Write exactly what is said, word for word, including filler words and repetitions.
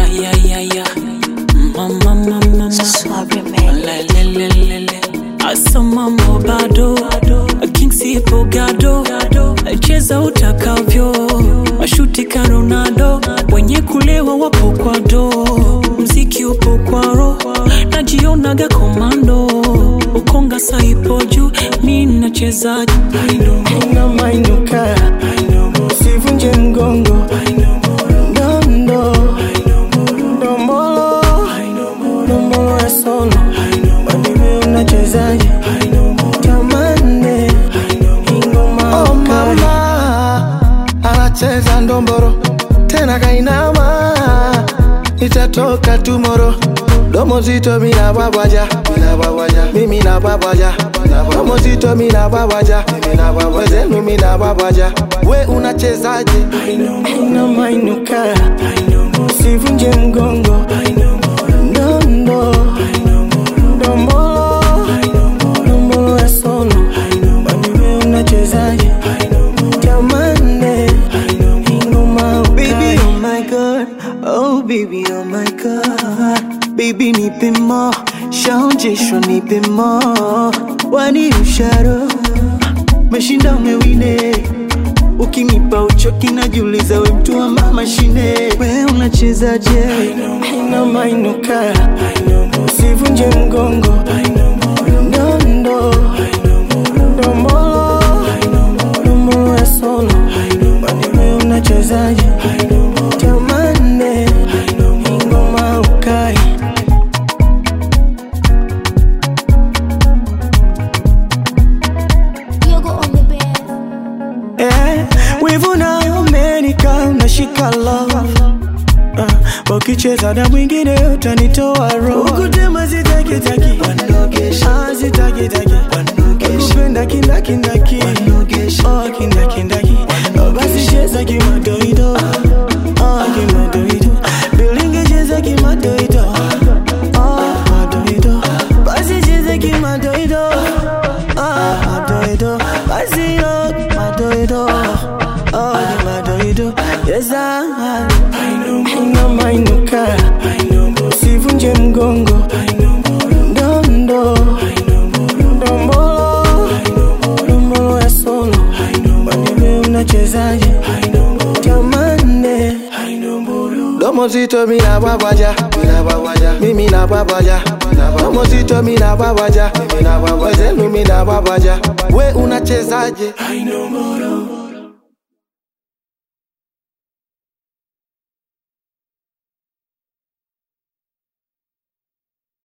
Ay, ay, ay, ay. Mama, mama, mama. Le, le, le, le, le. Asa mambo bado King sipo gado Cheza utakavyo Mashuti ka Ronaldo Wenye kulewa wapo kwa do Mziki upo kwa ro Najionaga komando Ukonga saipo juu Mimi nacheza Ina mainuka Usivunje mgongo Ndondo Ndombolo Ndombolo ya solo Waniwe unachezaje Tamane Ingoma Oh mama Anacheza ndomboro Tena kainama Itatoka tomorrow Domo zito mina babaja Mina babaja Mimi na babaja Domo zito mina babaja Mina babaja Zenu mina babaja We unachezaje Ina mainuka Usivunje mgongo Ndondo Ndombolo Ndombolo ya solo Waniwe unachezaje Tamane Ingoma Baby oh my god Oh baby oh my god Baby nipe mo Shaonjesho nipe mo Wani usharo Meshinda umewine Ukinipa uchoki najiuliza we mtu wa mashine We unachezaje Ina mainuka Usivunje mgongo Ndondo Ndombolo Ndombolo ya solo Waniwe unachezaje Tamane Ingoma ukai Eh, wivuna umenika unashika love uh, Wakicheza na mwingine utanitoa roho Ukutema zitaki taki Ah zitaki taki Wakupenda kinda kindaki Oh kinda kindaki Oh basi cheza kimadoido Oh kimadoido Bilinge cheza kimadoido Oh madoido Basi cheza kimadoido Oh madoido Basi yo kimadoido Oh kimadoido Yes I Ina mainuka Usivunje mgongo Ndondo Ndombolo Ndombolo ya solo Waniwe unachezaje Tamane Domo zito mina babaja Mina babaja Mimi na babaja Domo zito mina babaja Mina babaja Zenu mina babaja We unachezaje